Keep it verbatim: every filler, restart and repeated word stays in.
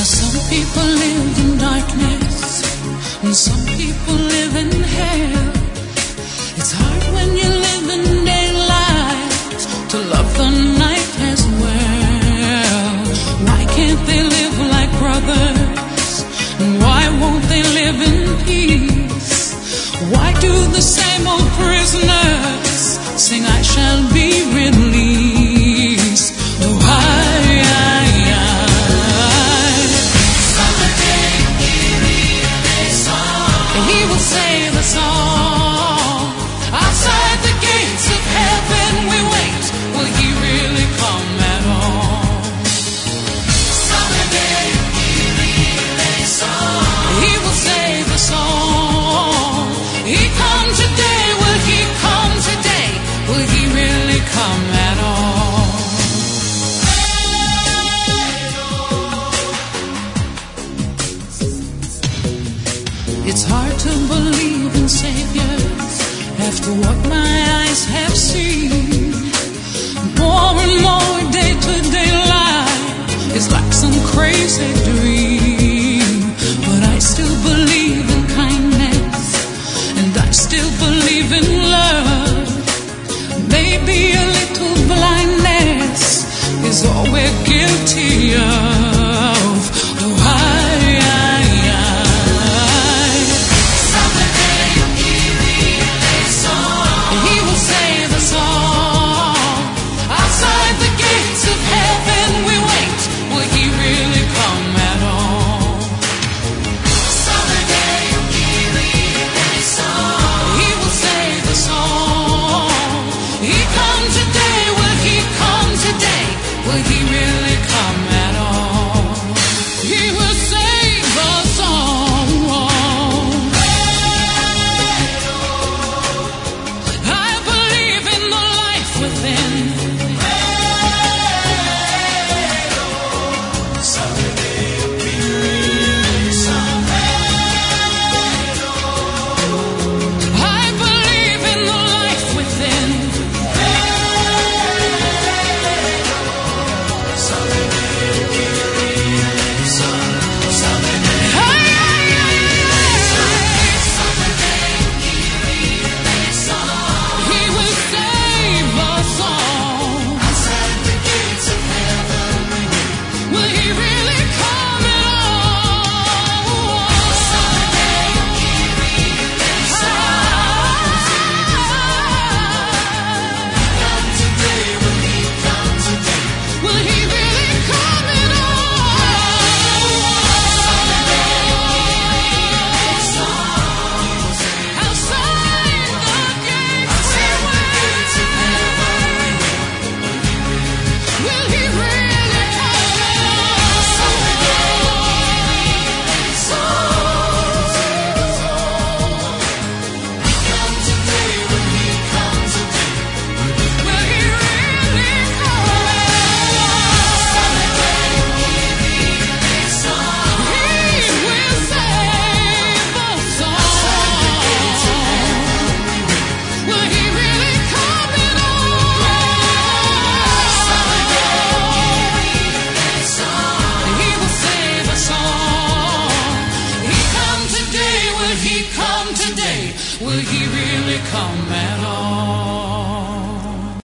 Some people live in darkness, and some people live in hell. It's hard when you live in daylight to love the night as well. Why can't they live like brothers? And why won't they live in peace? Why do the same old prisoners sing, I shall be released? Oh, I, I, I. He will save us all. Outside the gates of heaven we wait. Will he really come at all? Someday he will save us all. He come today. Will he come today? Will he really come at all? It's hard to believe in saviors after what my eyes have seen. More and more day-to-day life is like some crazy dream. But I still believe in kindness, and I still believe in love. Maybe a little blindness is all we're guilty of. Oh, I, I, I. Will he really come at all? He will save us all. I believe in the life within. I believe in the life within. Will he really come at